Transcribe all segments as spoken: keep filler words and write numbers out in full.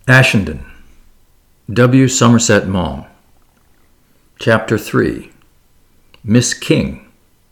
Ashendon, W. Somerset Maugham. Chapter three. Miss King.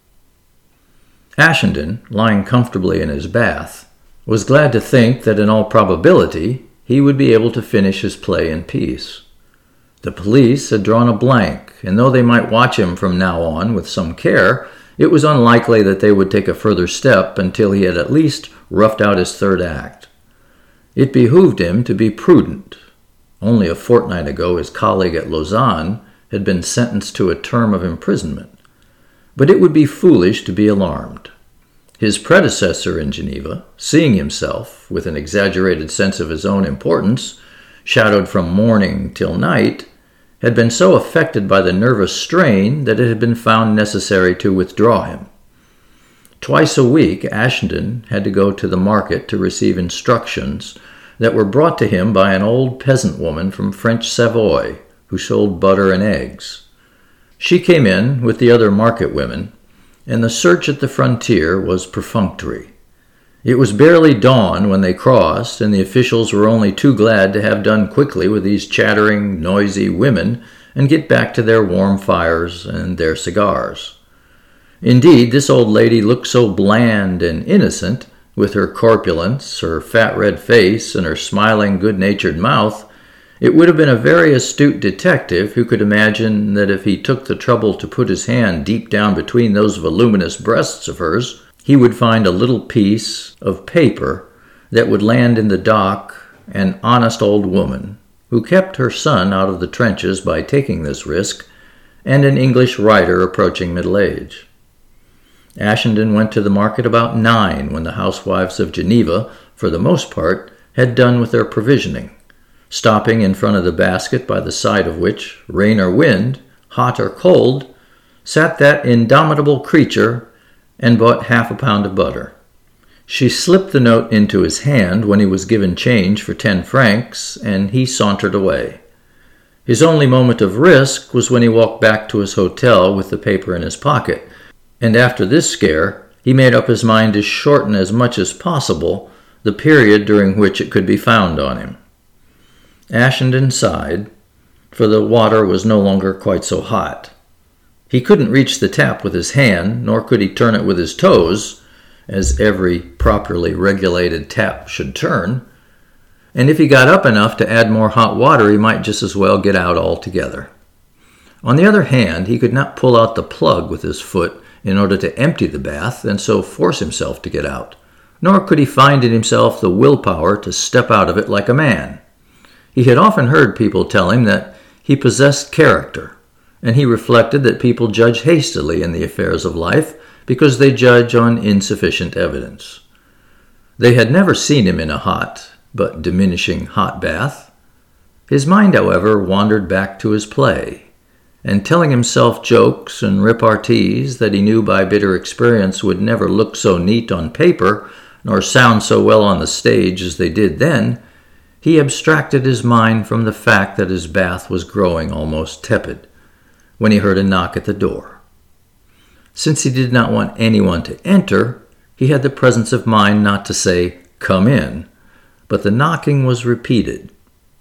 Ashendon, lying comfortably in his bath, was glad to think that in all probability he would be able to finish his play in peace. The police had drawn a blank, and though they might watch him from now on with some care, it was unlikely that they would take a further step until he had at least roughed out his third act. It behooved him to be prudent. Only a fortnight ago his colleague at Lausanne had been sentenced to a term of imprisonment. But it would be foolish to be alarmed. His predecessor in Geneva, seeing himself, with an exaggerated sense of his own importance, shadowed from morning till night, had been so affected by the nervous strain that it had been found necessary to withdraw him. Twice a week Ashendon had to go to the market to receive instructions that were brought to him by an old peasant woman from French Savoy who sold butter and eggs. She came in with the other market women, and the search at the frontier was perfunctory. It was barely dawn when they crossed, and the officials were only too glad to have done quickly with these chattering, noisy women and get back to their warm fires and their cigars. Indeed, this old lady looked so bland and innocent, with her corpulence, her fat red face, and her smiling, good-natured mouth, it would have been a very astute detective who could imagine that if he took the trouble to put his hand deep down between those voluminous breasts of hers, he would find a little piece of paper that would land in the dock an honest old woman who kept her son out of the trenches by taking this risk, and an English writer approaching middle age. Ashendon went to the market about nine, when the housewives of Geneva, for the most part, had done with their provisioning, stopping in front of the basket by the side of which, rain or wind, hot or cold, sat that indomitable creature and bought half a pound of butter. She slipped the note into his hand when he was given change for ten francs, and he sauntered away. His only moment of risk was when he walked back to his hotel with the paper in his pocket, and after this scare, he made up his mind to shorten as much as possible the period during which it could be found on him. Ashendon sighed, for the water was no longer quite so hot. He couldn't reach the tap with his hand, nor could he turn it with his toes, as every properly regulated tap should turn, and if he got up enough to add more hot water, he might just as well get out altogether. On the other hand, he could not pull out the plug with his foot in order to empty the bath and so force himself to get out, nor could he find in himself the willpower to step out of it like a man. He had often heard people tell him that he possessed character, and he reflected that people judge hastily in the affairs of life because they judge on insufficient evidence. They had never seen him in a hot, but diminishing hot bath. His mind, however, wandered back to his play, and telling himself jokes and repartees that he knew by bitter experience would never look so neat on paper nor sound so well on the stage as they did then, he abstracted his mind from the fact that his bath was growing almost tepid, when he heard a knock at the door. Since he did not want anyone to enter, he had the presence of mind not to say, "Come in," but the knocking was repeated.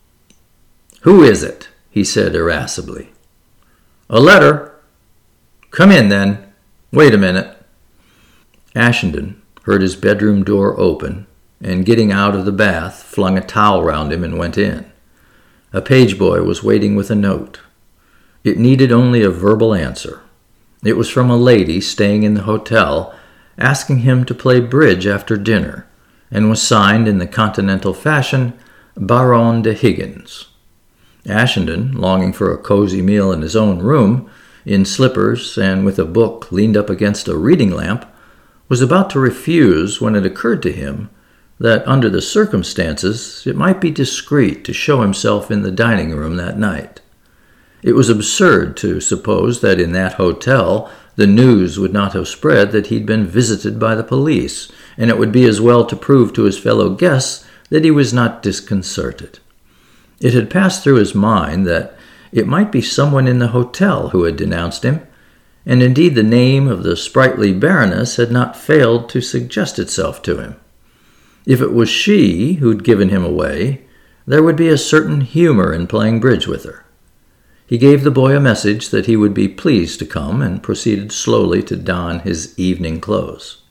"Who is it?" he said irascibly. "A letter." "Come in, then. Wait a minute." Ashendon heard his bedroom door open, and getting out of the bath, flung a towel round him and went in. A page boy was waiting with a note. It needed only a verbal answer. It was from a lady staying in the hotel, asking him to play bridge after dinner, and was signed in the continental fashion, Baron de Higgins. Ashendon, longing for a cozy meal in his own room, in slippers and with a book leaned up against a reading lamp, was about to refuse when it occurred to him that under the circumstances it might be discreet to show himself in the dining room that night. It was absurd to suppose that in that hotel the news would not have spread that he'd been visited by the police, and it would be as well to prove to his fellow guests that he was not disconcerted. It had passed through his mind that it might be someone in the hotel who had denounced him, and indeed the name of the sprightly Baroness had not failed to suggest itself to him. If it was she who'd given him away, there would be a certain humor in playing bridge with her. He gave the boy a message that he would be pleased to come and proceeded slowly to don his evening clothes.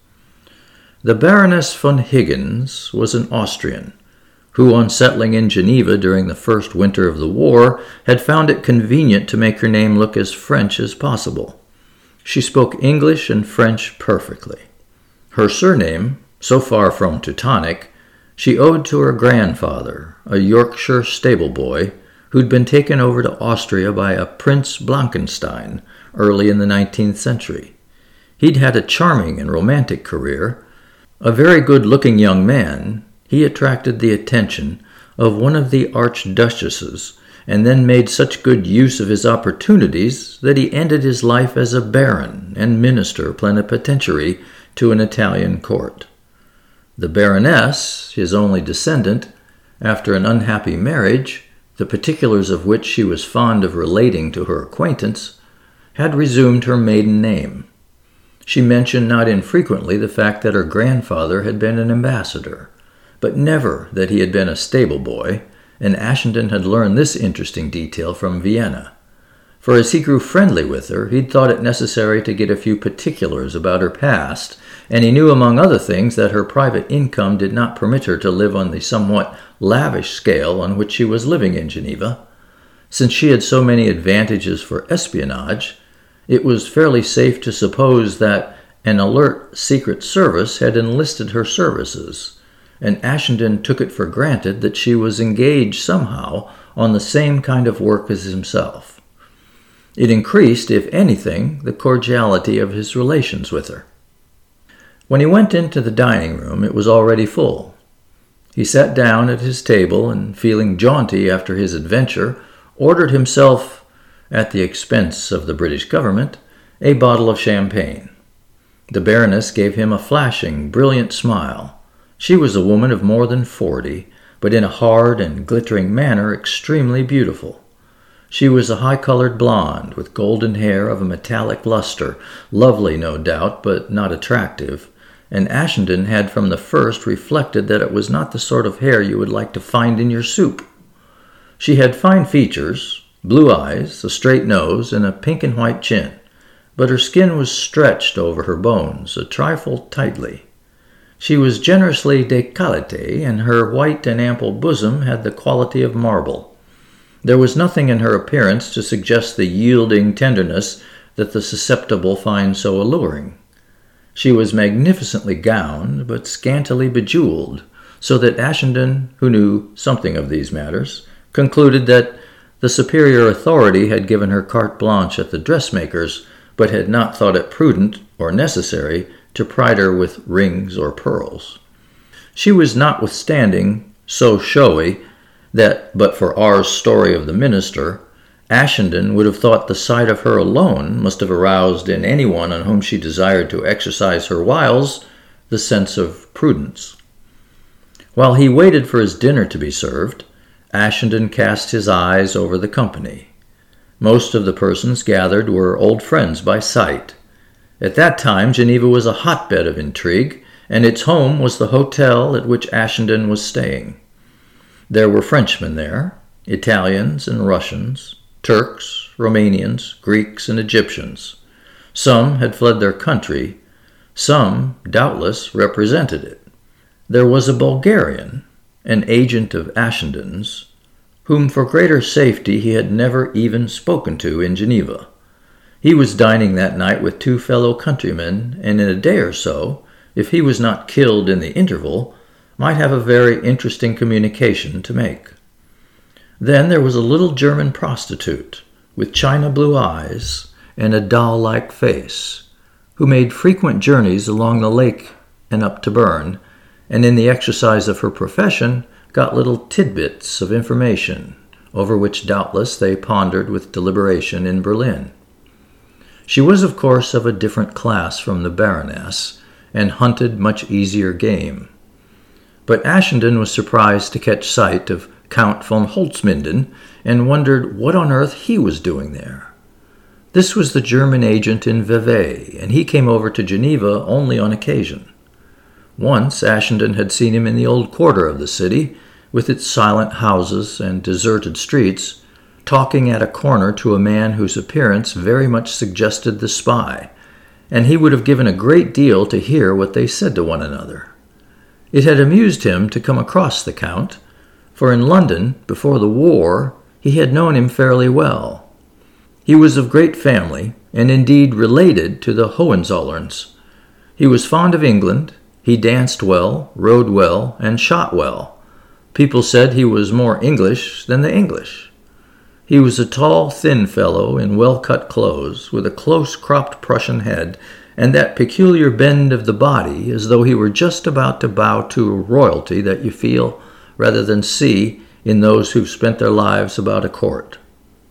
The Baroness von Higgins was an Austrian who, on settling in Geneva during the first winter of the war, had found it convenient to make her name look as French as possible. She spoke English and French perfectly. Her surname, so far from Teutonic, she owed to her grandfather, a Yorkshire stable boy who'd been taken over to Austria by a Prince Blankenstein early in the nineteenth century. He'd had a charming and romantic career. A very good-looking young man, he attracted the attention of one of the archduchesses and then made such good use of his opportunities that he ended his life as a baron and minister plenipotentiary to an Italian court. The Baroness, his only descendant, after an unhappy marriage, the particulars of which she was fond of relating to her acquaintance, had resumed her maiden name. She mentioned not infrequently the fact that her grandfather had been an ambassador, but never that he had been a stable boy, and Ashenden had learned this interesting detail from Vienna. For as he grew friendly with her, he'd thought it necessary to get a few particulars about her past, and he knew among other things that her private income did not permit her to live on the somewhat lavish scale on which she was living in Geneva. Since she had so many advantages for espionage, it was fairly safe to suppose that an alert Secret Service had enlisted her services, and Ashenden took it for granted that she was engaged somehow on the same kind of work as himself. It increased, if anything, the cordiality of his relations with her. When he went into the dining room, it was already full. He sat down at his table and, feeling jaunty after his adventure, ordered himself, at the expense of the British government, a bottle of champagne. The Baroness gave him a flashing, brilliant smile. She was a woman of more than forty, but in a hard and glittering manner extremely beautiful. She was a high-colored blonde with golden hair of a metallic luster, lovely, no doubt, but not attractive, and Ashenden had from the first reflected that it was not the sort of hair you would like to find in your soup. She had fine features, blue eyes, a straight nose, and a pink and white chin, but her skin was stretched over her bones a trifle tightly. She was generously décolletée, and her white and ample bosom had the quality of marble. There was nothing in her appearance to suggest the yielding tenderness that the susceptible find so alluring. She was magnificently gowned, but scantily bejeweled, so that Ashenden, who knew something of these matters, concluded that the superior authority had given her carte blanche at the dressmaker's, but had not thought it prudent or necessary to pride her with rings or pearls. She was notwithstanding so showy that, but for our story of the minister, Ashenden would have thought the sight of her alone must have aroused in anyone on whom she desired to exercise her wiles the sense of prudence. While he waited for his dinner to be served, Ashenden cast his eyes over the company. Most of the persons gathered were old friends by sight. At that time, Geneva was a hotbed of intrigue, and its home was the hotel at which Ashenden was staying. There were Frenchmen there, Italians and Russians, Turks, Romanians, Greeks, and Egyptians. Some had fled their country. Some, doubtless, represented it. There was a Bulgarian, an agent of Ashenden's, whom for greater safety he had never even spoken to in Geneva. He was dining that night with two fellow countrymen, and in a day or so, if he was not killed in the interval, might have a very interesting communication to make. Then there was a little German prostitute, with china blue eyes and a doll-like face, who made frequent journeys along the lake and up to Bern, and in the exercise of her profession got little tidbits of information, over which doubtless they pondered with deliberation in Berlin. She was, of course, of a different class from the Baroness, and hunted much easier game. But Ashenden was surprised to catch sight of Count von Holzminden, and wondered what on earth he was doing there. This was the German agent in Vevey, and he came over to Geneva only on occasion. Once Ashenden had seen him in the old quarter of the city, with its silent houses and deserted streets, talking at a corner to a man whose appearance very much suggested the spy, and he would have given a great deal to hear what they said to one another. It had amused him to come across the Count, for in London, before the war, he had known him fairly well. He was of great family, and indeed related to the Hohenzollerns. He was fond of England. He danced well, rode well, and shot well. People said he was more English than the English. He was a tall, thin fellow in well-cut clothes, with a close-cropped Prussian head, and that peculiar bend of the body, as though he were just about to bow to royalty that you feel, rather than see, in those who've spent their lives about a court.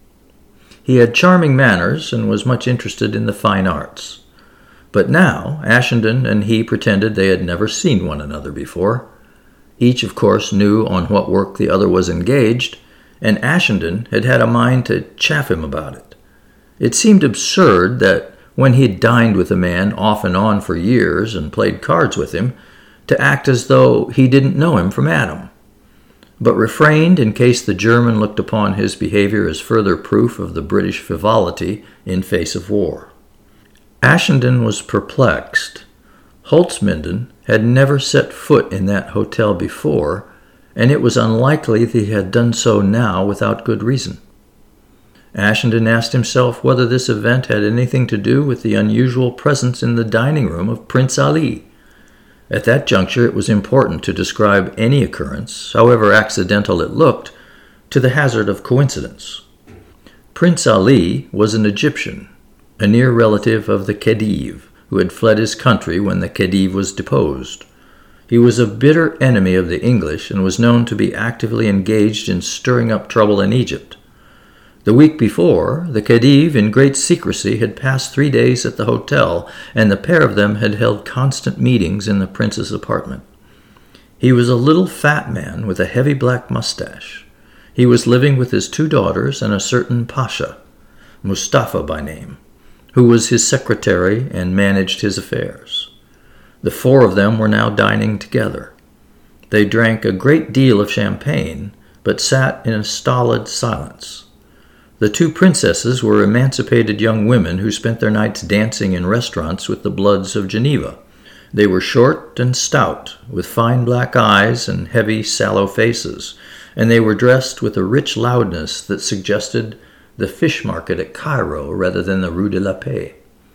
He had charming manners and was much interested in the fine arts. But now Ashendon and he pretended they had never seen one another before. Each, of course, knew on what work the other was engaged, and Ashendon had had a mind to chaff him about it. It seemed absurd that when he had dined with a man off and on for years and played cards with him, to act as though he didn't know him from Adam, but refrained in case the German looked upon his behavior as further proof of the British frivolity in face of war. Ashendon was perplexed. Holzminden had never set foot in that hotel before, and it was unlikely that he had done so now without good reason. Ashendon asked himself whether this event had anything to do with the unusual presence in the dining room of Prince Ali. At that juncture it was important to describe any occurrence, however accidental it looked, to the hazard of coincidence. Prince Ali was an Egyptian, a near relative of the Khedive, who had fled his country when the Khedive was deposed. He was a bitter enemy of the English and was known to be actively engaged in stirring up trouble in Egypt. The week before, the Khedive, in great secrecy, had passed three days at the hotel, and the pair of them had held constant meetings in the prince's apartment. He was a little fat man with a heavy black mustache. He was living with his two daughters and a certain Pasha, Mustafa by name, who was his secretary and managed his affairs. The four of them were now dining together. They drank a great deal of champagne, but sat in a stolid silence. The two princesses were emancipated young women who spent their nights dancing in restaurants with the bloods of Geneva. They were short and stout, with fine black eyes and heavy, sallow faces, and they were dressed with a rich loudness that suggested the fish market at Cairo rather than the Rue de la Paix.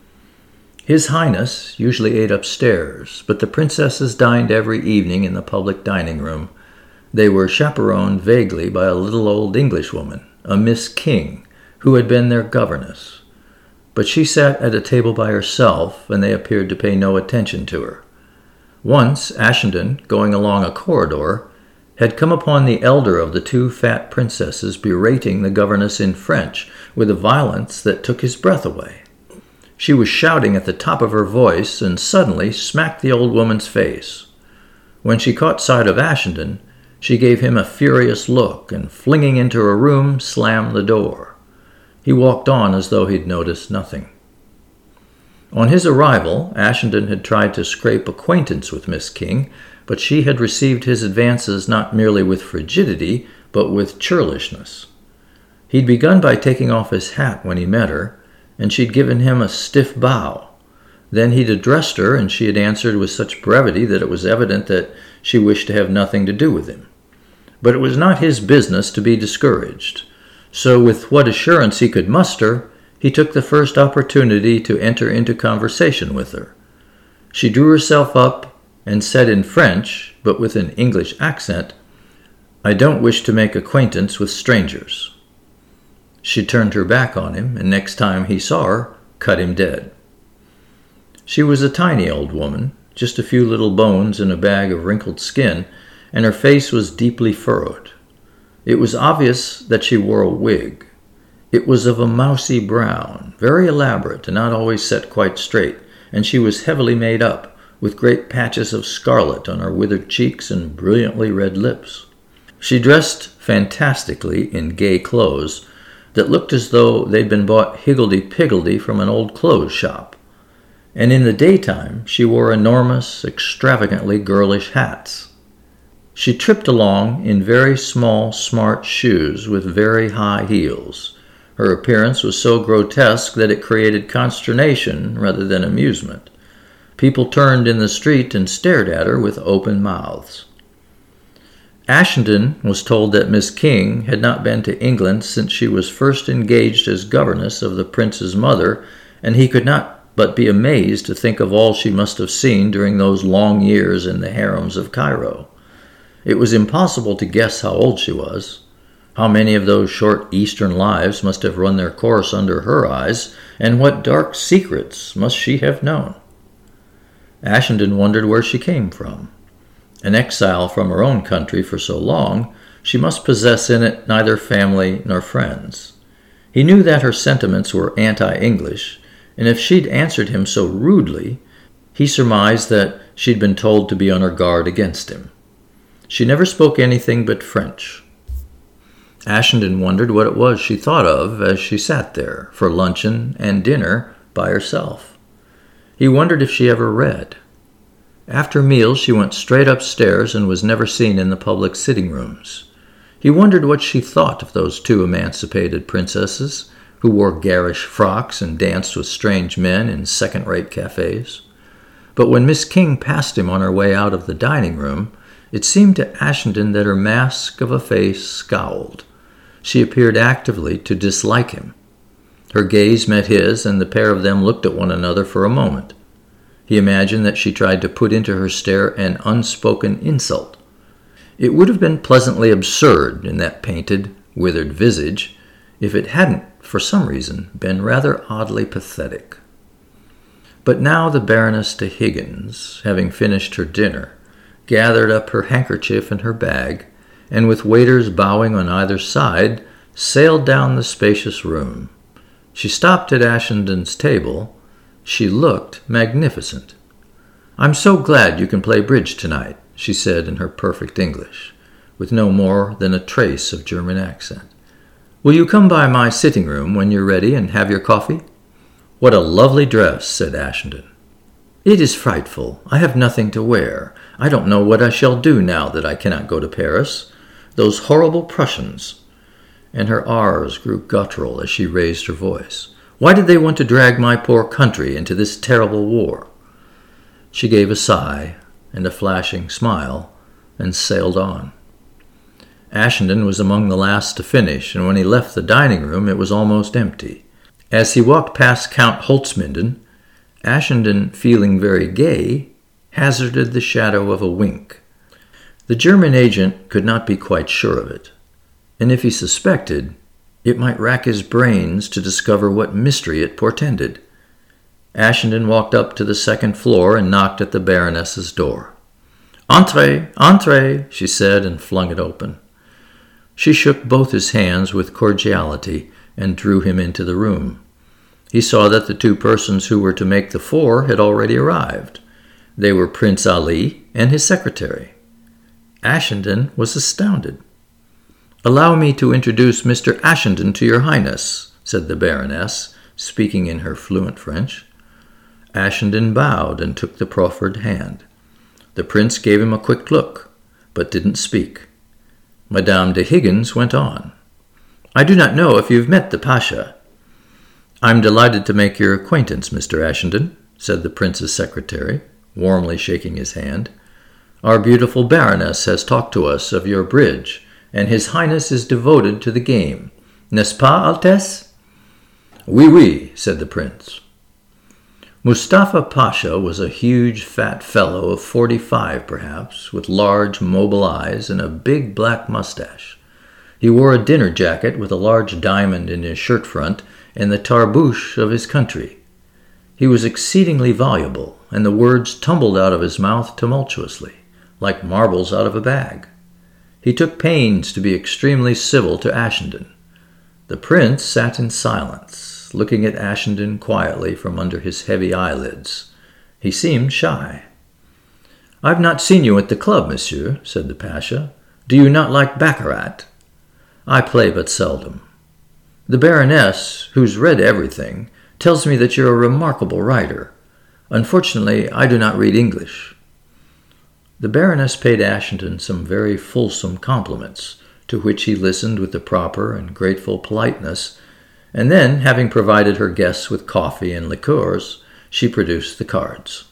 His Highness usually ate upstairs, but the princesses dined every evening in the public dining room. They were chaperoned vaguely by a little old Englishwoman, a Miss King, who had been their governess. But she sat at a table by herself, and they appeared to pay no attention to her. Once, Ashendon, going along a corridor, had come upon the elder of the two fat princesses berating the governess in French with a violence that took his breath away. She was shouting at the top of her voice and suddenly smacked the old woman's face. When she caught sight of Ashendon, she gave him a furious look and, flinging into her room, slammed the door. He walked on as though he'd noticed nothing. On his arrival, Ashendon had tried to scrape acquaintance with Miss King, but she had received his advances not merely with frigidity, but with churlishness. He'd begun by taking off his hat when he met her, and she'd given him a stiff bow. Then he'd addressed her, and she had answered with such brevity that it was evident that she wished to have nothing to do with him. But it was not his business to be discouraged. So with what assurance he could muster, he took the first opportunity to enter into conversation with her. She drew herself up and said in French, but with an English accent, "I don't wish to make acquaintance with strangers." She turned her back on him, and next time he saw her, cut him dead. She was a tiny old woman, just a few little bones in a bag of wrinkled skin, and her face was deeply furrowed. It was obvious that she wore a wig. It was of a mousy brown, very elaborate and not always set quite straight, and she was heavily made up, with great patches of scarlet on her withered cheeks and brilliantly red lips. She dressed fantastically in gay clothes that looked as though they'd been bought higgledy-piggledy from an old clothes shop, and in the daytime she wore enormous, extravagantly girlish hats. She tripped along in very small, smart shoes with very high heels. Her appearance was so grotesque that it created consternation rather than amusement. People turned in the street and stared at her with open mouths. Ashenden was told that Miss King had not been to England since she was first engaged as governess of the prince's mother, and he could not but be amazed to think of all she must have seen during those long years in the harems of Cairo. It was impossible to guess how old she was. How many of those short Eastern lives must have run their course under her eyes, and what dark secrets must she have known? Ashenden wondered where she came from. An exile from her own country for so long, she must possess in it neither family nor friends. He knew that her sentiments were anti-English, and if she'd answered him so rudely, he surmised that she'd been told to be on her guard against him. She never spoke anything but French. Ashenden wondered what it was she thought of as she sat there for luncheon and dinner by herself. He wondered if she ever read. After meals she went straight upstairs and was never seen in the public sitting rooms. He wondered what she thought of those two emancipated princesses who wore garish frocks and danced with strange men in second-rate cafes. But when Miss King passed him on her way out of the dining room, it seemed to Ashenden that her mask of a face scowled. She appeared actively to dislike him. Her gaze met his, and the pair of them looked at one another for a moment. He imagined that she tried to put into her stare an unspoken insult. It would have been pleasantly absurd in that painted, withered visage if it hadn't, for some reason, been rather oddly pathetic. But now the Baroness de Higgins, having finished her dinner, gathered up her handkerchief and her bag, and with waiters bowing on either side, sailed down the spacious room. She stopped at Ashenden's table. She looked magnificent. "I'm so glad you can play bridge tonight," she said in her perfect English, with no more than a trace of German accent. "Will you come by my sitting room when you're ready and have your coffee?" "What a lovely dress," said Ashenden. "It is frightful. I have nothing to wear. I don't know what I shall do now that I cannot go to Paris. Those horrible Prussians." And her R's grew guttural as she raised her voice. "Why did they want to drag my poor country into this terrible war?" She gave a sigh and a flashing smile and sailed on. Ashenden was among the last to finish, and when he left the dining room it was almost empty. As he walked past Count Holzminden, Ashenden, feeling very gay, hazarded the shadow of a wink. The German agent could not be quite sure of it, and if he suspected, it might rack his brains to discover what mystery it portended. Ashenden walked up to the second floor and knocked at the Baroness's door. "Entrez, entrez," she said, and flung it open. She shook both his hands with cordiality and drew him into the room. He saw that the two persons who were to make the four had already arrived. They were Prince Ali and his secretary. Ashenden was astounded. "Allow me to introduce Mister Ashenden to your Highness," said the Baroness, speaking in her fluent French. Ashenden bowed and took the proffered hand. The prince gave him a quick look, but didn't speak. Madame de Higgins went on. "I do not know if you've met the Pasha." "I'm delighted to make your acquaintance, Mister Ashenden," said the prince's secretary, warmly shaking his hand. "Our beautiful Baroness has talked to us of your bridge, and His Highness is devoted to the game. N'est-ce pas, Altesse?" "Oui, oui," said the prince. Mustafa Pasha was a huge, fat fellow of forty-five, perhaps, with large, mobile eyes and a big black mustache. He wore a dinner jacket with a large diamond in his shirt front and the tarbouche of his country. He was exceedingly voluble, and the words tumbled out of his mouth tumultuously, like marbles out of a bag. He took pains to be extremely civil to Ashenden. The prince sat in silence, looking at Ashenden quietly from under his heavy eyelids. He seemed shy. "I've not seen you at the club, monsieur," said the Pasha. "Do you not like baccarat?" "I play but seldom." "The Baroness, who's read everything, tells me that you're a remarkable writer. Unfortunately, I do not read English." The Baroness paid Ashenden some very fulsome compliments, to which he listened with the proper and grateful politeness, and then, having provided her guests with coffee and liqueurs, she produced the cards.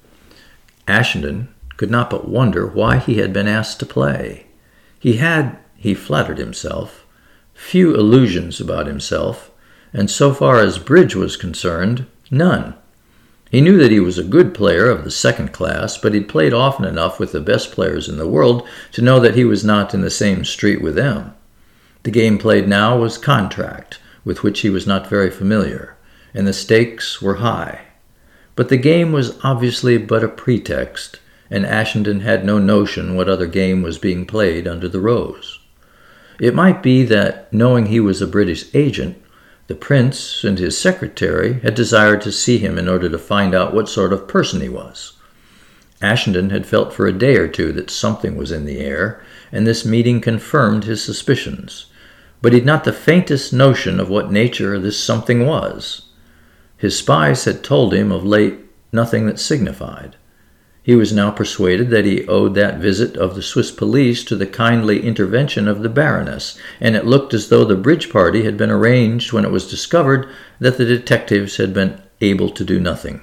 Ashenden could not but wonder why he had been asked to play. He had, he flattered himself, few illusions about himself, and so far as bridge was concerned, none. He knew that he was a good player of the second class, but he'd played often enough with the best players in the world to know that he was not in the same street with them. The game played now was contract, with which he was not very familiar, and the stakes were high. But the game was obviously but a pretext, and Ashenden had no notion what other game was being played under the rose. It might be that, knowing he was a British agent, the prince and his secretary had desired to see him in order to find out what sort of person he was. Ashenden had felt for a day or two that something was in the air, and this meeting confirmed his suspicions. But he'd not the faintest notion of what nature this something was. His spies had told him of late nothing that signified. He was now persuaded that he owed that visit of the Swiss police to the kindly intervention of the Baroness, and it looked as though the bridge party had been arranged when it was discovered that the detectives had been able to do nothing.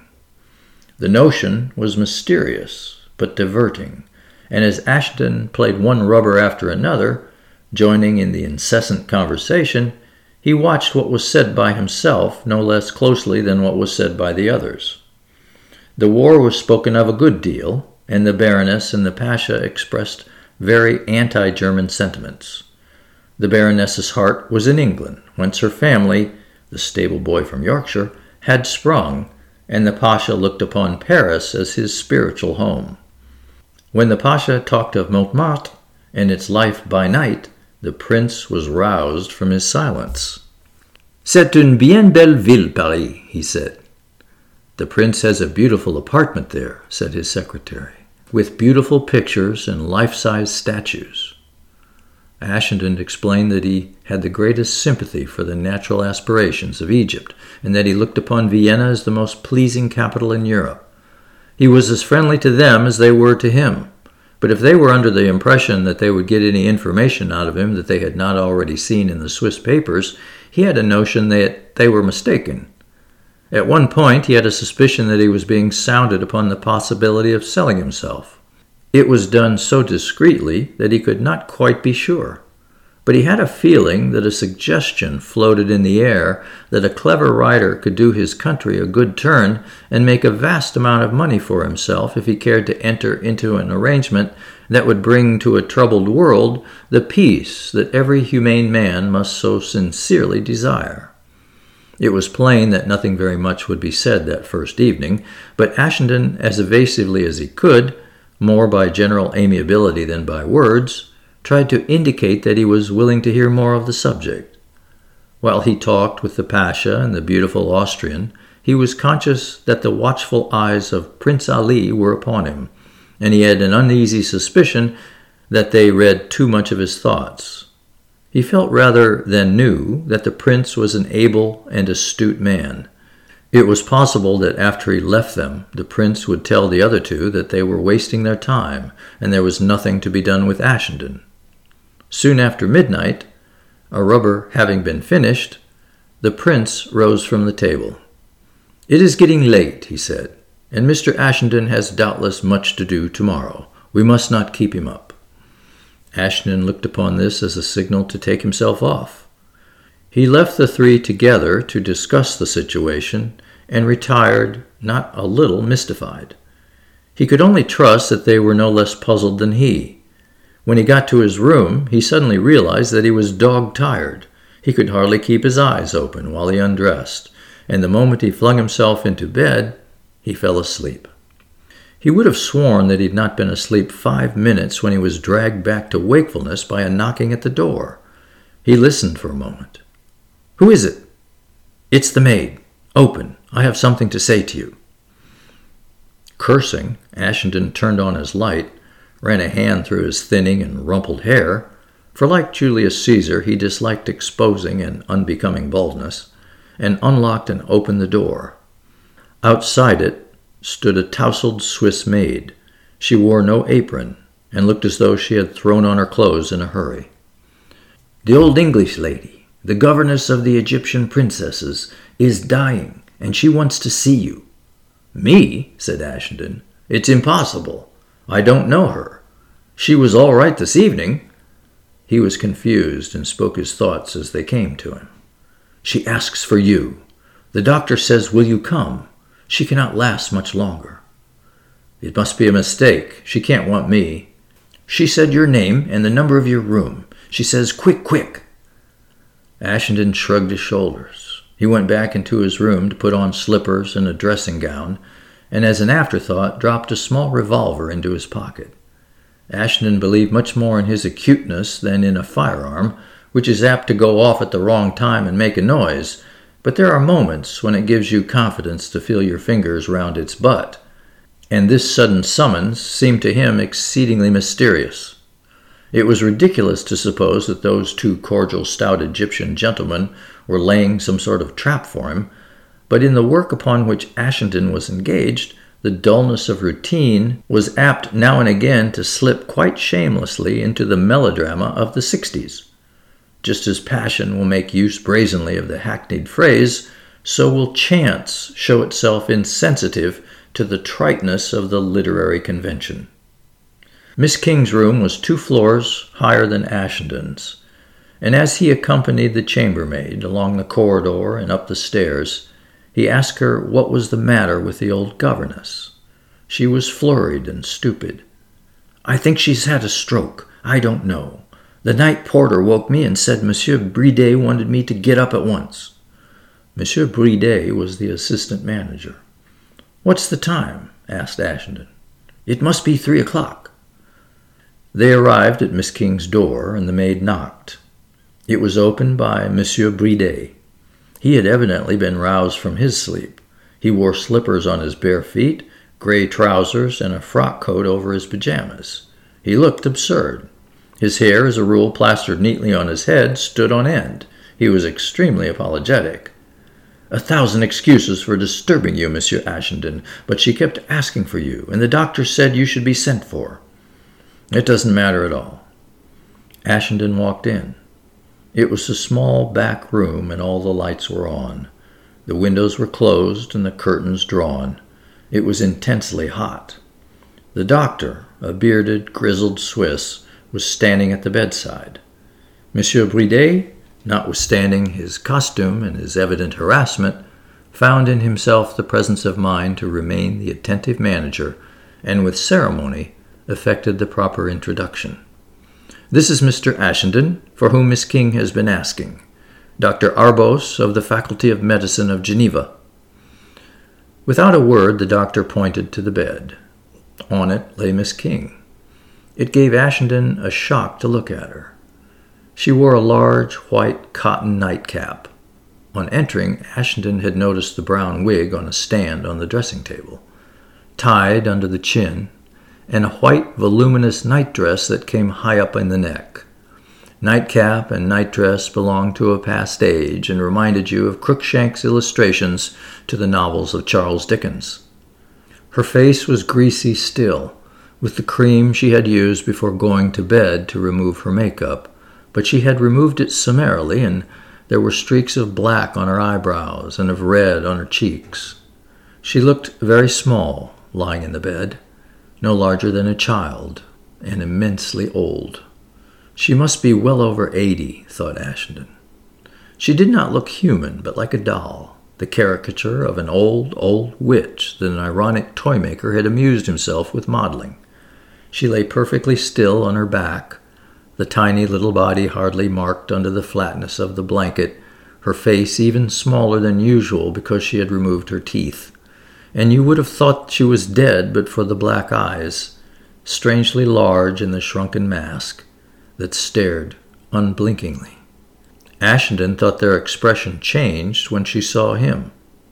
The notion was mysterious, but diverting, and as Ashenden played one rubber after another, joining in the incessant conversation, he watched what was said by himself no less closely than what was said by the others. The war was spoken of a good deal, and the Baroness and the Pasha expressed very anti-German sentiments. The Baroness's heart was in England, whence her family, the stable boy from Yorkshire, had sprung, and the Pasha looked upon Paris as his spiritual home. When the Pasha talked of Montmartre and its life by night, the prince was roused from his silence. "C'est une bien belle ville, Paris," he said. "The prince has a beautiful apartment there," said his secretary, "with beautiful pictures and life-size statues." Ashenden explained that he had the greatest sympathy for the natural aspirations of Egypt, and that he looked upon Vienna as the most pleasing capital in Europe. He was as friendly to them as they were to him, but if they were under the impression that they would get any information out of him that they had not already seen in the Swiss papers, he had a notion that they were mistaken. At one point, he had a suspicion that he was being sounded upon the possibility of selling himself. It was done so discreetly that he could not quite be sure. But he had a feeling that a suggestion floated in the air that a clever writer could do his country a good turn and make a vast amount of money for himself if he cared to enter into an arrangement that would bring to a troubled world the peace that every humane man must so sincerely desire. It was plain that nothing very much would be said that first evening, but Ashenden, as evasively as he could, more by general amiability than by words, tried to indicate that he was willing to hear more of the subject. While he talked with the Pasha and the beautiful Austrian, he was conscious that the watchful eyes of Prince Ali were upon him, and he had an uneasy suspicion that they read too much of his thoughts. He felt rather than knew that the prince was an able and astute man. It was possible that after he left them, the prince would tell the other two that they were wasting their time, and there was nothing to be done with Ashenden. Soon after midnight, a rubber having been finished, the prince rose from the table. "It is getting late," he said, "and Mister Ashenden has doubtless much to do tomorrow. We must not keep him up." Ashenden looked upon this as a signal to take himself off. He left the three together to discuss the situation and retired not a little mystified. He could only trust that they were no less puzzled than he. When he got to his room, he suddenly realized that he was dog-tired. He could hardly keep his eyes open while he undressed, and the moment he flung himself into bed, he fell asleep. He would have sworn that he had not been asleep five minutes when he was dragged back to wakefulness by a knocking at the door. He listened for a moment. "Who is it?" "It's the maid. Open. I have something to say to you." Cursing, Ashenden turned on his light, ran a hand through his thinning and rumpled hair, for like Julius Caesar he disliked exposing an unbecoming baldness, and unlocked and opened the door. Outside it stood a tousled Swiss maid. She wore no apron and looked as though she had thrown on her clothes in a hurry. "The old English lady, the governess of the Egyptian princesses, is dying, and she wants to see you." "Me?" said Ashenden. "It's impossible. I don't know her. She was all right this evening." He was confused and spoke his thoughts as they came to him. "She asks for you. The doctor says, will you come? She cannot last much longer." "It must be a mistake. She can't want me." "She said your name and the number of your room. She says, quick, quick." Ashenden shrugged his shoulders. He went back into his room to put on slippers and a dressing gown, and as an afterthought dropped a small revolver into his pocket. Ashenden believed much more in his acuteness than in a firearm, which is apt to go off at the wrong time and make a noise, but there are moments when it gives you confidence to feel your fingers round its butt, and this sudden summons seemed to him exceedingly mysterious. It was ridiculous to suppose that those two cordial, stout Egyptian gentlemen were laying some sort of trap for him, but in the work upon which Ashenden was engaged, the dullness of routine was apt now and again to slip quite shamelessly into the melodrama of the sixties. Just as passion will make use brazenly of the hackneyed phrase, so will chance show itself insensitive to the triteness of the literary convention. Miss King's room was two floors higher than Ashenden's, and as he accompanied the chambermaid along the corridor and up the stairs, he asked her what was the matter with the old governess. She was flurried and stupid. "I think she's had a stroke. I don't know. The night porter woke me and said Monsieur Bridet wanted me to get up at once." Monsieur Bridet was the assistant manager. "What's the time?" asked Ashenden. "It must be three o'clock." They arrived at Miss King's door, and the maid knocked. It was opened by Monsieur Bridet. He had evidently been roused from his sleep. He wore slippers on his bare feet, gray trousers, and a frock coat over his pajamas. He looked absurd. His hair, as a rule plastered neatly on his head, stood on end. He was extremely apologetic. "A thousand excuses for disturbing you, Monsieur Ashenden, but she kept asking for you, and the doctor said you should be sent for." "It doesn't matter at all." Ashenden walked in. It was a small back room, and all the lights were on. The windows were closed and the curtains drawn. It was intensely hot. The doctor, a bearded, grizzled Swiss, was standing at the bedside. Monsieur Bridet, notwithstanding his costume and his evident harassment, found in himself the presence of mind to remain the attentive manager, and with ceremony effected the proper introduction. "This is Mister Ashenden, for whom Miss King has been asking. Doctor Arbos of the Faculty of Medicine of Geneva." Without a word, the doctor pointed to the bed. On it lay Miss King. It gave Ashenden a shock to look at her. She wore a large, white cotton nightcap. On entering, Ashenden had noticed the brown wig on a stand on the dressing table, tied under the chin, and a white, voluminous nightdress that came high up in the neck. Nightcap and nightdress belonged to a past age and reminded you of Cruikshank's illustrations to the novels of Charles Dickens. Her face was greasy still, with the cream she had used before going to bed to remove her makeup, but she had removed it summarily, and there were streaks of black on her eyebrows and of red on her cheeks. She looked very small, lying in the bed, no larger than a child, and immensely old. She must be well over eighty, thought Ashenden. She did not look human, but like a doll, the caricature of an old, old witch that an ironic toy-maker had amused himself with modeling. She lay perfectly still on her back, the tiny little body hardly marked under the flatness of the blanket, her face even smaller than usual because she had removed her teeth. And you would have thought she was dead but for the black eyes, strangely large in the shrunken mask, that stared unblinkingly. Ashenden thought their expression changed when she saw him.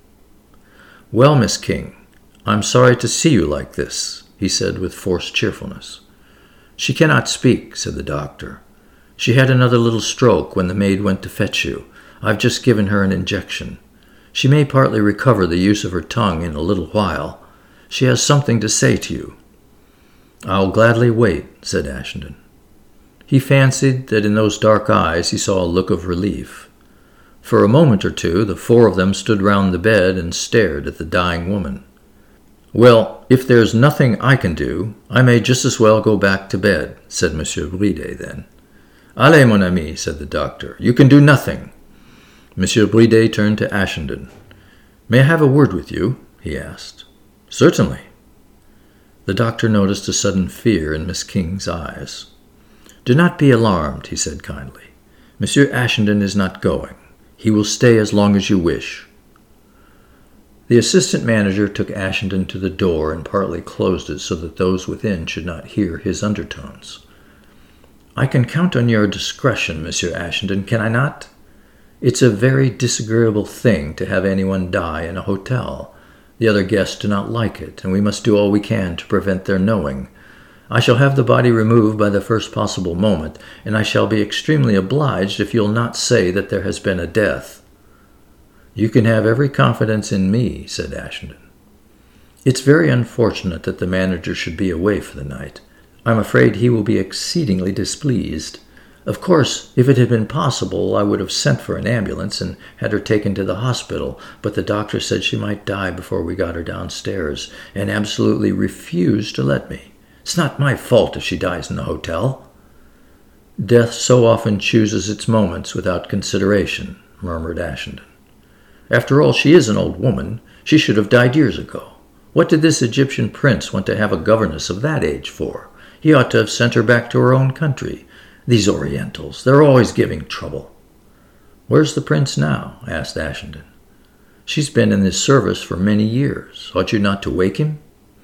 "Well, Miss King, I'm sorry to see you like this," he said with forced cheerfulness. "She cannot speak," said the doctor. "She had another little stroke when the maid went to fetch you. I've just given her an injection. She may partly recover the use of her tongue in a little while. She has something to say to you." "I'll gladly wait," said Ashenden. He fancied that in those dark eyes he saw a look of relief. For a moment or two the four of them stood round the bed and stared at the dying woman. "Well, if there's nothing I can do, I may just as well go back to bed," said Monsieur Bridet then. "Allez, mon ami," said the doctor, "you can do nothing." Monsieur Bridet turned to Ashenden. "May I have a word with you?" he asked. "Certainly." The doctor noticed a sudden fear in Miss King's eyes. "Do not be alarmed," he said kindly. "Monsieur Ashenden is not going. He will stay as long as you wish." The assistant manager took Ashenden to the door and partly closed it so that those within should not hear his undertones. "I can count on your discretion, Monsieur Ashenden, can I not? It's a very disagreeable thing to have anyone die in a hotel. The other guests do not like it, and we must do all we can to prevent their knowing. I shall have the body removed by the first possible moment, and I shall be extremely obliged if you'll not say that there has been a death." "You can have every confidence in me," said Ashenden. "It's very unfortunate that the manager should be away for the night. I'm afraid he will be exceedingly displeased. Of course, if it had been possible, I would have sent for an ambulance and had her taken to the hospital, but the doctor said she might die before we got her downstairs, and absolutely refused to let me. It's not my fault if she dies in the hotel." "Death so often chooses its moments without consideration," murmured Ashenden. "After all, she is an old woman. She should have died years ago. What did this Egyptian prince want to have a governess of that age for? He ought to have sent her back to her own country. These Orientals, they're always giving trouble." "Where's the prince now?" asked Ashenden. "She's been in his service for many years. Ought you not to wake him?"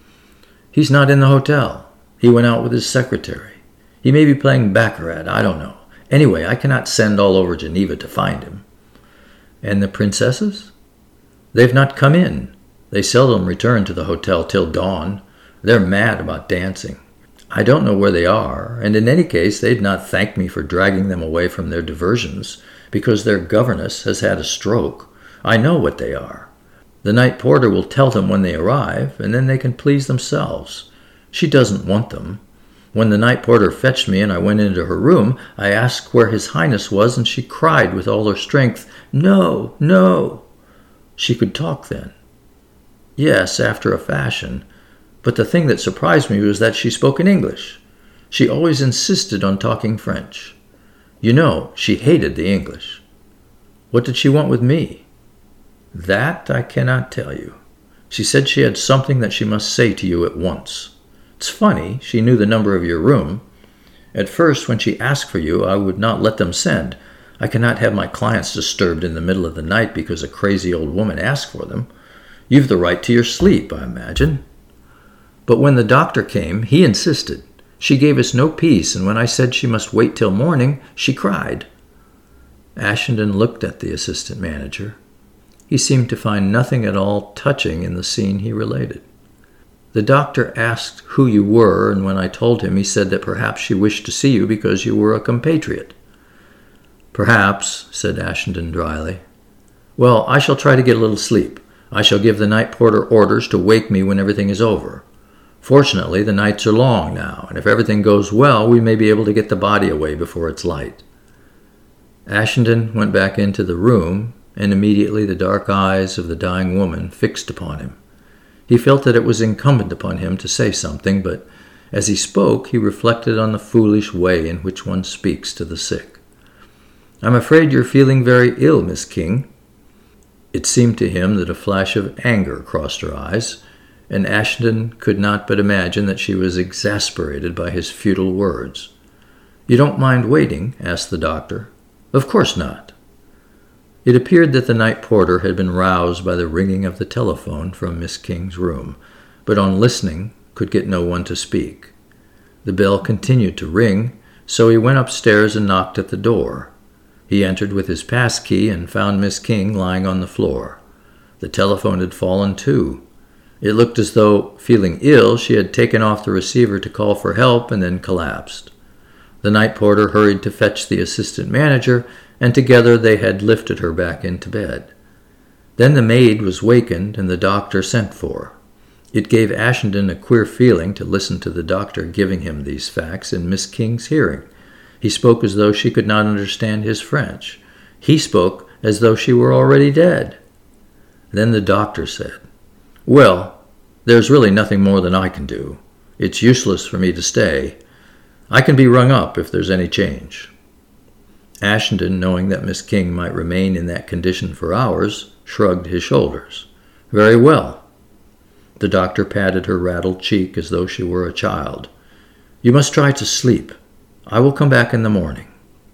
"He's not in the hotel. He went out with his secretary. He may be playing baccarat, I don't know. Anyway, I cannot send all over Geneva to find him." "And the princesses?" "They've not come in. They seldom return to the hotel till dawn. They're mad about dancing. I don't know where they are, and in any case they'd not thank me for dragging them away from their diversions, because their governess has had a stroke. I know what they are. The night porter will tell them when they arrive, and then they can please themselves. She doesn't want them. When the night porter fetched me and I went into her room, I asked where His Highness was, and she cried with all her strength, 'No, no!' She could talk then. Yes, after a fashion. But the thing that surprised me was that she spoke in English. She always insisted on talking French. You know, she hated the English. What did she want with me?" "That I cannot tell you. She said she had something that she must say to you at once. It's funny, she knew the number of your room. At first, when she asked for you, I would not let them send. I cannot have my clients disturbed in the middle of the night because a crazy old woman asked for them. You've the right to your sleep, I imagine. But when the doctor came, he insisted. She gave us no peace, and when I said she must wait till morning, she cried." Ashenden looked at the assistant manager. He seemed to find nothing at all touching in the scene he related. "The doctor asked who you were, and when I told him, he said that perhaps she wished to see you because you were a compatriot." "Perhaps," said Ashenden dryly. "Well, I shall try to get a little sleep. I shall give the night porter orders to wake me when everything is over. Fortunately, the nights are long now, and if everything goes well, we may be able to get the body away before it's light." Ashenden went back into the room, and immediately the dark eyes of the dying woman fixed upon him. He felt that it was incumbent upon him to say something, but as he spoke, he reflected on the foolish way in which one speaks to the sick. "I'm afraid you're feeling very ill, Miss King." It seemed to him that a flash of anger crossed her eyes, and Ashenden could not but imagine that she was exasperated by his futile words. "You don't mind waiting?" asked the doctor. "Of course not." It appeared that the night porter had been roused by the ringing of the telephone from Miss King's room, but on listening could get no one to speak. The bell continued to ring, so he went upstairs and knocked at the door. He entered with his pass key and found Miss King lying on the floor. The telephone had fallen too. It looked as though, feeling ill, she had taken off the receiver to call for help and then collapsed. The night porter hurried to fetch the assistant manager, and together they had lifted her back into bed. Then the maid was wakened and the doctor sent for. It gave Ashendon a queer feeling to listen to the doctor giving him these facts in Miss King's hearing. He spoke as though she could not understand his French. He spoke as though she were already dead. Then the doctor said, "Well, there's really nothing more than I can do. It's useless for me to stay. I can be rung up if there's any change." Ashendon, knowing that Miss King might remain in that condition for hours, shrugged his shoulders. "Very well." The doctor patted her rattled cheek as though she were a child. "You must try to sleep. I will come back in the morning."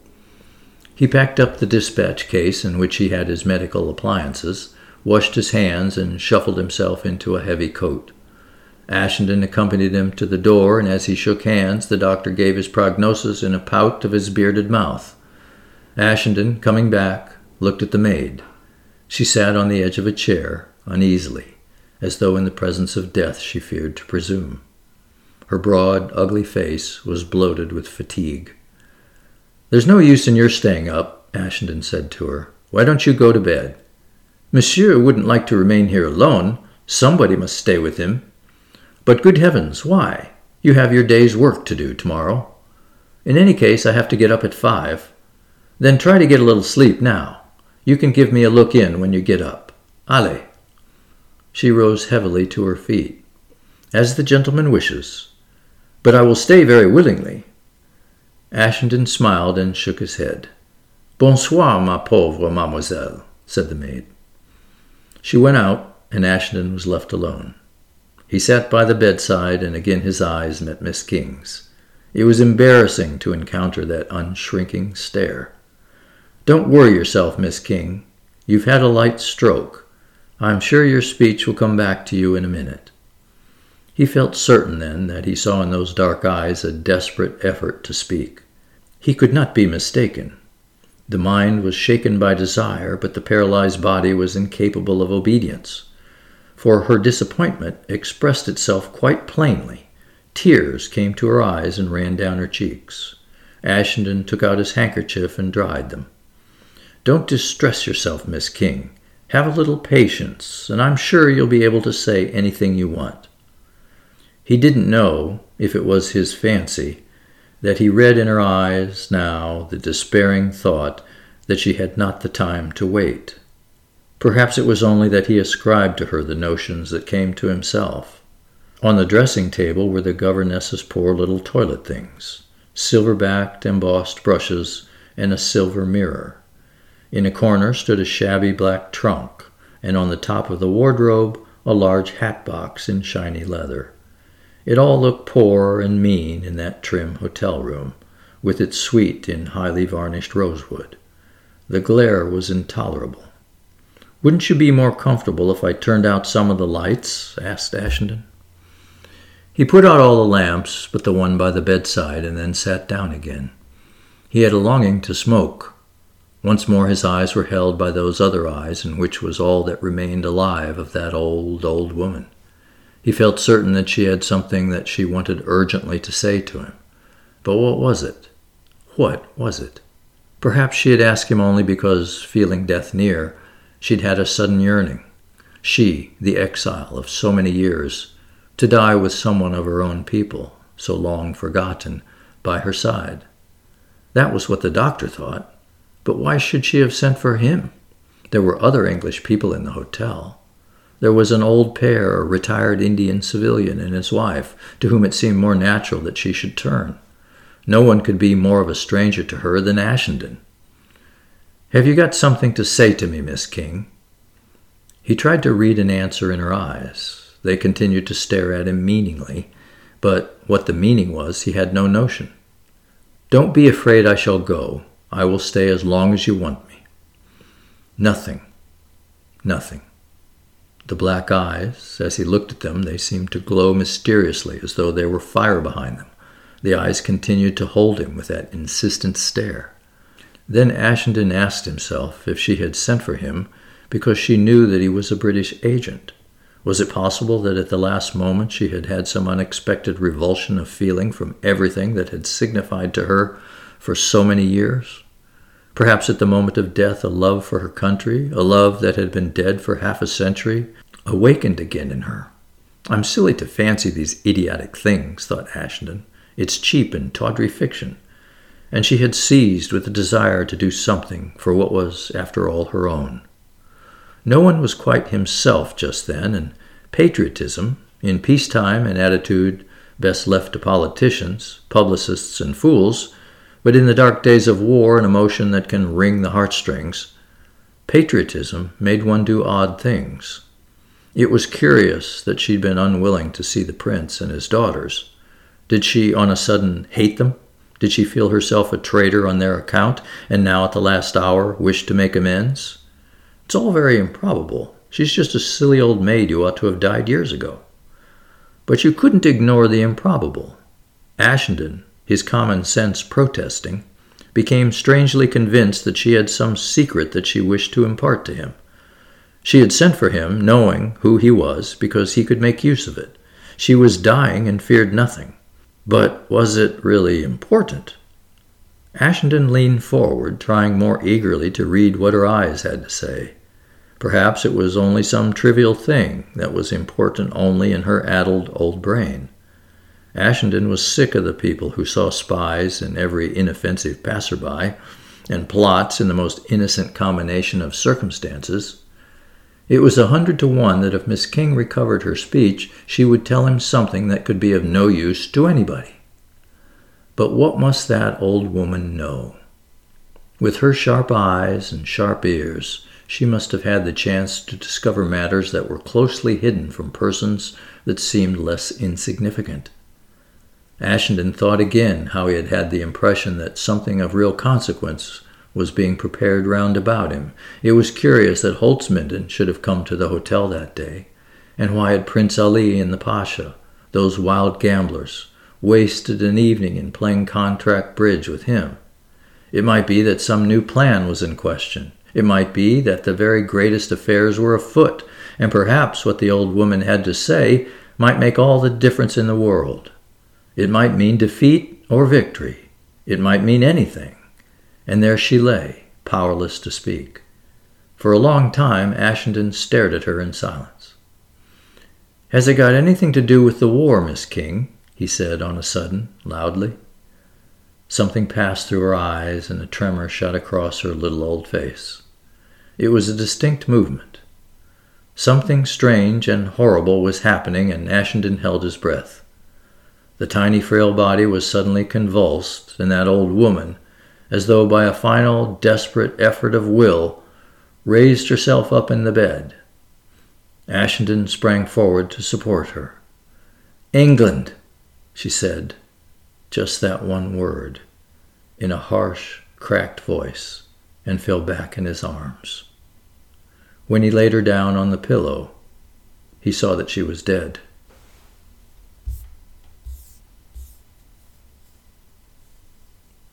He packed up the dispatch case in which he had his medical appliances, washed his hands, and shuffled himself into a heavy coat. Ashendon accompanied him to the door, and as he shook hands, the doctor gave his prognosis in a pout of his bearded mouth. Ashendon, coming back, looked at the maid. She sat on the edge of a chair, uneasily, as though in the presence of death she feared to presume. Her broad, ugly face was bloated with fatigue. "There's no use in your staying up," Ashendon said to her. "Why don't you go to bed? Monsieur wouldn't like to remain here alone. Somebody must stay with him. But good heavens, why? You have your day's work to do tomorrow. In any case, I have to get up at five. Then try to get a little sleep now. You can give me a look in when you get up. Allez." She rose heavily to her feet. "As the gentleman wishes. But I will stay very willingly." Ashendon smiled and shook his head. "Bonsoir, ma pauvre mademoiselle," said the maid. She went out, and Ashendon was left alone. He sat by the bedside, and again his eyes met Miss King's. It was embarrassing to encounter that unshrinking stare. "Don't worry yourself, Miss King. You've had a light stroke. I'm sure your speech will come back to you in a minute." He felt certain then that he saw in those dark eyes a desperate effort to speak. He could not be mistaken. The mind was shaken by desire, but the paralyzed body was incapable of obedience. For her disappointment expressed itself quite plainly. Tears came to her eyes and ran down her cheeks. Ashendon took out his handkerchief and dried them. "Don't distress yourself, Miss King. Have a little patience, and I'm sure you'll be able to say anything you want." He didn't know, if it was his fancy, that he read in her eyes now the despairing thought that she had not the time to wait. Perhaps it was only that he ascribed to her the notions that came to himself. On the dressing table were the governess's poor little toilet things, silver-backed embossed brushes and a silver mirror. In a corner stood a shabby black trunk, and on the top of the wardrobe a large hat box in shiny leather. It all looked poor and mean in that trim hotel room, with its suite in highly varnished rosewood. The glare was intolerable. "Wouldn't you be more comfortable if I turned out some of the lights?" asked Ashendon. He put out all the lamps but the one by the bedside, and then sat down again. He had a longing to smoke. Once more his eyes were held by those other eyes in which was all that remained alive of that old, old woman. He felt certain that she had something that she wanted urgently to say to him. But what was it? What was it? Perhaps she had asked him only because, feeling death near, she'd had a sudden yearning. She, the exile of so many years, to die with someone of her own people, so long forgotten, by her side. That was what the doctor thought. But why should she have sent for him? There were other English people in the hotel. There was an old pair, a retired Indian civilian and his wife, to whom it seemed more natural that she should turn. No one could be more of a stranger to her than Ashendon. "Have you got something to say to me, Miss King?" He tried to read an answer in her eyes. They continued to stare at him meaningly, but what the meaning was he had no notion. "Don't be afraid I shall go. I will stay as long as you want me." Nothing. Nothing. The black eyes, as he looked at them, they seemed to glow mysteriously as though there were fire behind them. The eyes continued to hold him with that insistent stare. Then Ashendon asked himself if she had sent for him because she knew that he was a British agent. Was it possible that at the last moment she had had some unexpected revulsion of feeling from everything that had signified to her for so many years? Perhaps at the moment of death a love for her country, a love that had been dead for half a century, awakened again in her. I'm silly to fancy these idiotic things, thought Ashendon. It's cheap and tawdry fiction. And she had seized with the desire to do something for what was, after all, her own. No one was quite himself just then, and patriotism, in peacetime an attitude best left to politicians, publicists, and fools, but in the dark days of war an emotion that can wring the heartstrings, patriotism made one do odd things. It was curious that she'd been unwilling to see the prince and his daughters. Did she on a sudden hate them? Did she feel herself a traitor on their account, and now at the last hour wish to make amends? It's all very improbable. She's just a silly old maid who ought to have died years ago. But you couldn't ignore the improbable. Ashendon, his common sense protesting, became strangely convinced that she had some secret that she wished to impart to him. She had sent for him, knowing who he was, because he could make use of it. She was dying and feared nothing. But was it really important? Ashendon leaned forward, trying more eagerly to read what her eyes had to say. Perhaps it was only some trivial thing that was important only in her addled old brain. Ashendon was sick of the people who saw spies in every inoffensive passerby, and plots in the most innocent combination of circumstances. It was a hundred to one that if Miss King recovered her speech, she would tell him something that could be of no use to anybody. But what must that old woman know? With her sharp eyes and sharp ears, she must have had the chance to discover matters that were closely hidden from persons that seemed less insignificant. Ashendon thought again how he had had the impression that something of real consequence was being prepared round about him. It was curious that Holzminden should have come to the hotel that day. And why had Prince Ali and the Pasha, those wild gamblers, wasted an evening in playing contract bridge with him? It might be that some new plan was in question. It might be that the very greatest affairs were afoot, and perhaps what the old woman had to say might make all the difference in the world. It might mean defeat or victory. It might mean anything. And there she lay, powerless to speak. For a long time, Ashendon stared at her in silence. "Has it got anything to do with the war, Miss King?" he said on a sudden, loudly. Something passed through her eyes, and a tremor shot across her little old face. It was a distinct movement. Something strange and horrible was happening, and Ashendon held his breath. The tiny frail body was suddenly convulsed, and that old woman, as though by a final, desperate effort of will, raised herself up in the bed. Ashendon sprang forward to support her. "England," she said, just that one word, in a harsh, cracked voice, and fell back in his arms. When he laid her down on the pillow, he saw that she was dead.